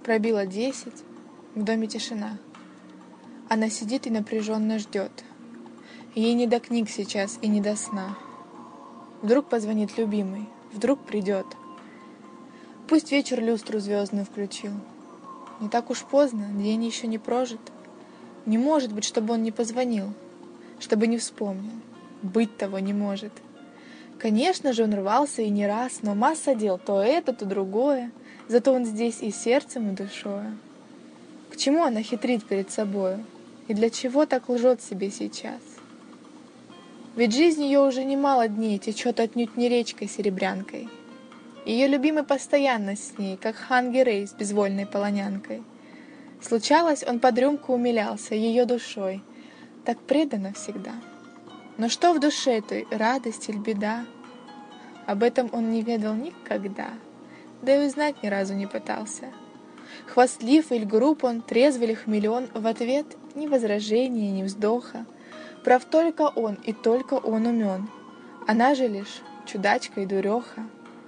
Пробило 10, в доме тишина. Она сидит и напряженно ждет. Ей не до книг сейчас и не до сна. Вдруг позвонит любимый, вдруг придет. Пусть вечер люстру звездную включил. Не так уж поздно, день еще не прожит. Не может быть, чтобы он не позвонил, чтобы не вспомнил. Быть того не может. Конечно же, он рвался и не раз, но масса дел, то это, то другое. Зато он здесь и сердцем, и душою. К чему она хитрит перед собою? И для чего так лжет себе сейчас? Ведь жизнь ее уже немало дней течет отнюдь не речкой-серебрянкой. Ее любимый постоянно с ней, как хан Гирей с безвольной полонянкой. Случалось, он под рюмку умилялся ее душой, так преданно всегда. Но что в душе той, радость или беда? Об этом он не ведал никогда, да и узнать ни разу не пытался. Хвастлив или груб он, трезв или хмелен, в ответ ни возражения, ни вздоха. Прав только он, и только он умен. Она же лишь чудачка и дуреха.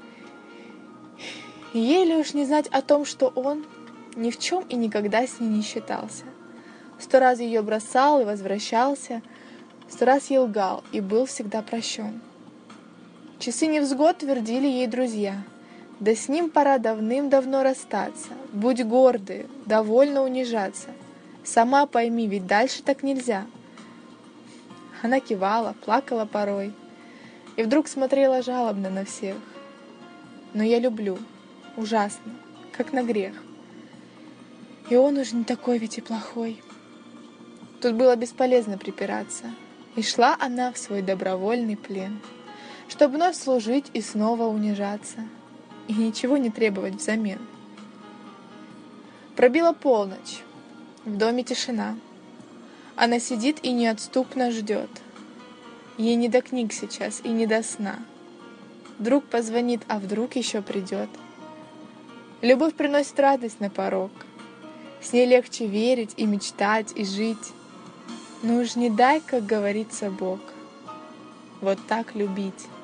И ей ли уж не знать о том, что он ни в чем и никогда с ней не считался. 100 раз ее бросал и возвращался, 100 раз ей лгал и был всегда прощен. Часы невзгод твердили ей друзья. Да с ним пора давным-давно расстаться. Будь гордой, довольно унижаться. Сама пойми, ведь дальше так нельзя. Она кивала, плакала порой и вдруг смотрела жалобно на всех. Но я люблю, ужасно, как на грех. И он уж не такой ведь и плохой. Тут было бесполезно припираться. И шла она в свой добровольный плен, чтобы вновь служить и снова унижаться, и ничего не требовать взамен. Пробила полночь, в доме тишина. Она сидит и неотступно ждет. Ей не до книг сейчас и не до сна. Вдруг позвонит, а вдруг еще придет. Любовь приносит радость на порог. С ней легче верить и мечтать, и жить. Но уж не дай, как говорится Бог, вот так любить.